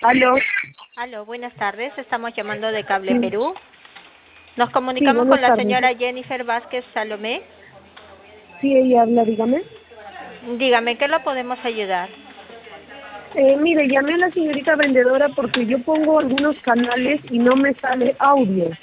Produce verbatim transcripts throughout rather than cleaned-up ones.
Aló. Aló, buenas tardes. Estamos llamando de Cable Sí, Perú. Nos sí, comunicamos con buenas la tardes. señora Jennifer Vázquez Salomé. Sí, ella habla, dígame. Dígame, ¿qué lo podemos ayudar? Eh, mire, llamé a la señorita vendedora porque yo pongo algunos canales y no me sale audio.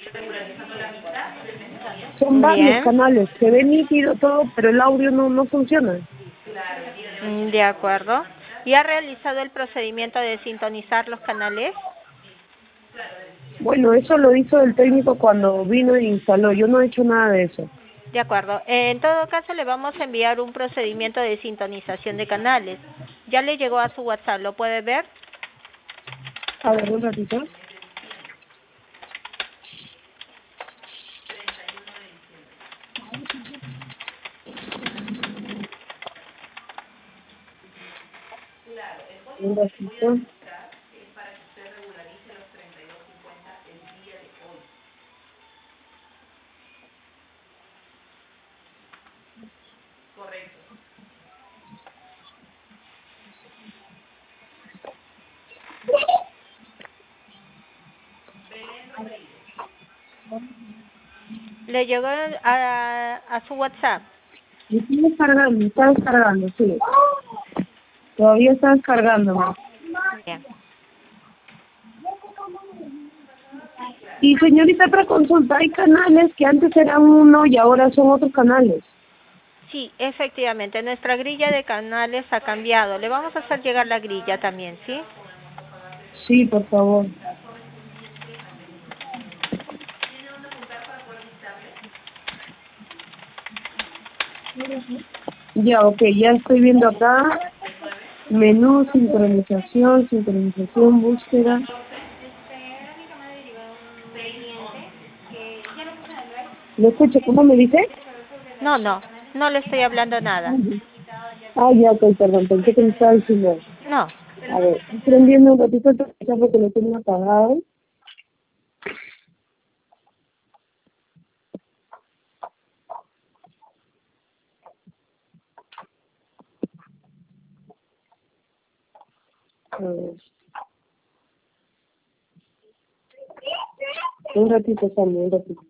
Son varios Bien, canales, se ve nítido todo, pero el audio no, no funciona. mm, de acuerdo. ¿Ya ha realizado el procedimiento de sintonizar los canales? Bueno, eso lo hizo el técnico cuando vino e instaló. Yo no he hecho nada de eso. De acuerdo. En todo caso, le vamos a enviar un procedimiento de sintonización de canales. Ya le llegó a su WhatsApp, ¿lo puede ver? A ver, un ratito. Un ratito. Le llegó a, a su WhatsApp. Y está descargando, está descargando, sí. Todavía está descargando. Bien. Y señorita, otra consulta, hay canales que antes eran uno y ahora son otros canales. Sí, efectivamente, nuestra grilla de canales ha cambiado. Le vamos a hacer llegar la grilla también, ¿sí? Sí, por favor. Ya, ok, ya estoy viendo acá. Menú, sincronización, sincronización, búsqueda. ¿Lo escucho? ¿Cómo me dice? No, no, no le estoy hablando nada. Ah, ya, ok, perdón, pensé que me estaba diciendo. No, A ver, estoy prendiendo un ratito el televisor porque lo tengo apagado. A ver, un ratito, Sandra, un ratito.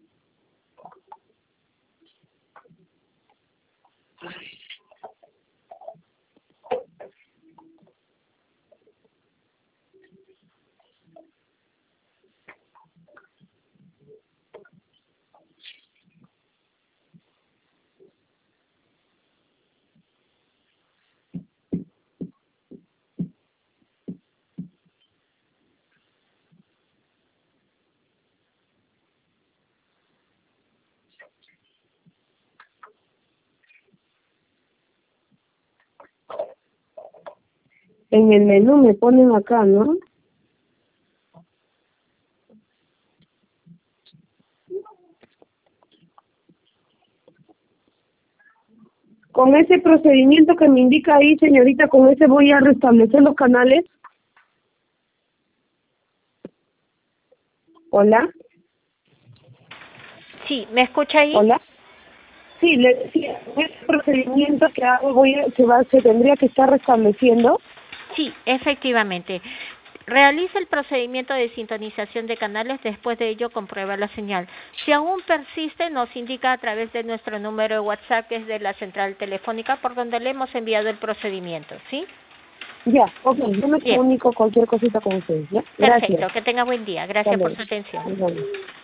En el menú me ponen acá, ¿no? Con ese procedimiento que me indica ahí, señorita, con ese voy a restablecer los canales. Hola, sí, ¿me escucha ahí? hola. Sí, le, sí, ese procedimiento que hago voy a, se va, se tendría que estar restableciendo. Sí, efectivamente. Realiza el procedimiento de sintonización de canales, después de ello comprueba la señal. Si aún persiste, nos indica a través de nuestro número de WhatsApp, que es de la central telefónica, por donde le hemos enviado el procedimiento, ¿sí? Ya, ok, yo me Bien, comunico cualquier cosita con ustedes, ¿ya? Gracias. perfecto. Que tenga buen día. Hasta Gracias por luego. su atención. Nos vemos.